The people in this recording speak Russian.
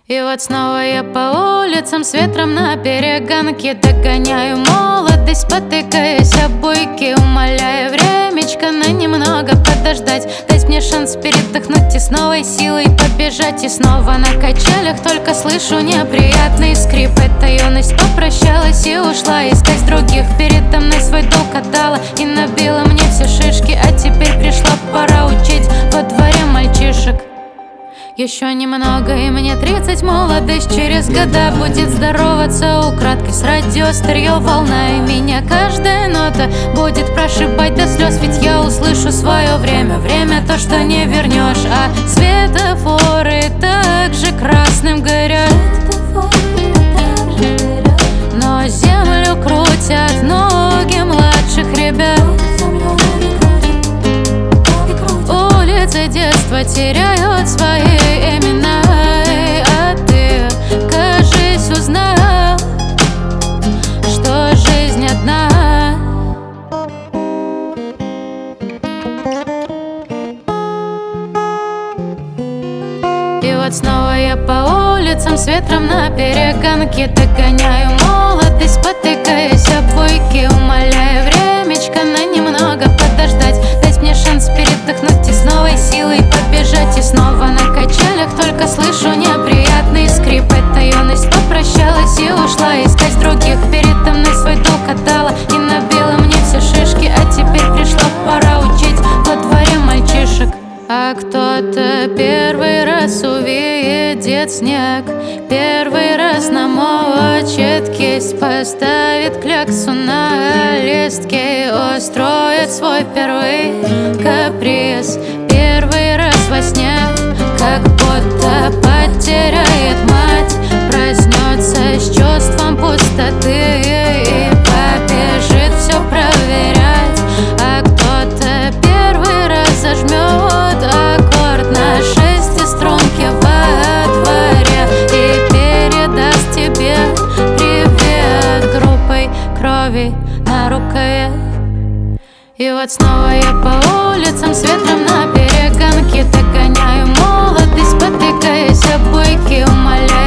И вот снова я по улицам с ветром на перегонке догоняю молодость, спотыкаясь об буйки, умоляя времечко на немного подождать, дать мне шанс передохнуть и с новой силой побежать. И снова на качелях только слышу неприятный скрип. Эта юность попрощалась и ушла искать других. Передо мной свой долг отдала и набила мне все шишки, а теперь пришла пора учить во дворе мальчишек. Еще немного и мне 30, молодость через года будет здороваться украдкой с радио, старье, волна. И меня каждая нота будет прошибать до слез, ведь я услышу свое время. Время то, что не вернешь, а светофоры также красным горят. Но землю крутят ноги младших ребят. Улицы детства теряют свои имена, а ты, кажись, узнал, что жизнь одна. И вот снова я по улицам с ветром на перегонке догоняю молодость, спотыкаясь об буйки, умоляя времечко на немного подождать, дать мне шанс передохнуть и с новой силой побежать. И снова на качелях только слышу неприятный скрип. Эта юность попрощалась и ушла искать других. Передо мной свой долг отдала и набила мне все шишки, а теперь пришла пора учить во дворе мальчишек. А кто-то первый раз увидит снег, первый раз намочит кисть, поставит кляксу на листке, устроит свой первый каприз. Первый раз во сне, как будто потеряет мать, проснется с чувством пустоты и побежит все проверять. А кто-то первый раз зажмет аккорд на шестиструнке во дворе и передаст тебе привет группой крови на рукаве. И вот снова я по улицам с ветром на перегонке догоняю молодость, спотыкаясь об буйки, умоляя